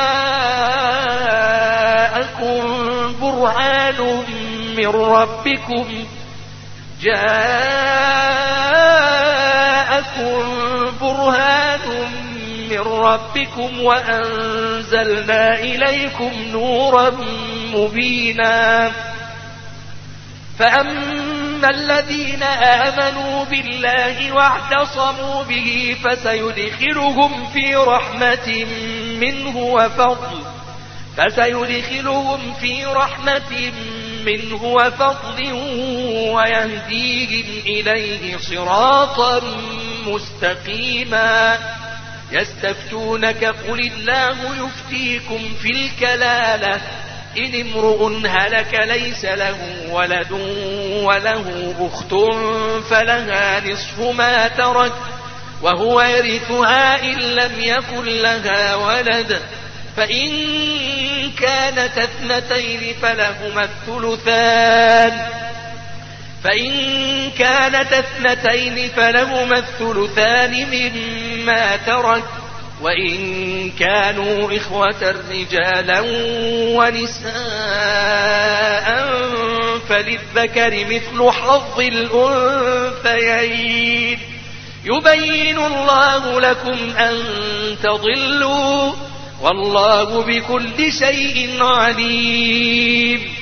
S1: جاءكم برهان من ربكم جاءكم برهان من ربكم وأنزلنا إليكم نورا مبينا. فأما الذين آمنوا بالله واعتصموا به فسيدخلهم في رحمة منه وفضل فسيدخلهم في رحمة منه وفضل ويهديهم إليه صراطا مستقيما. يستفتونك قل الله يفتيكم في الكلالة إن امرؤ هلك ليس له ولد وله أخت فلها نصف ما ترك وهو يرثها إن لم يكن لها ولد فإن كانت اثنتين فلهما الثلثان فإن كانت اثنتين فلهما الثلثان مما ترك وإن كانوا إخوة رجالا ونساء فللذكر مثل حظ الأنثيين يبين الله لكم أن تضلوا والله بكل شيء عليم.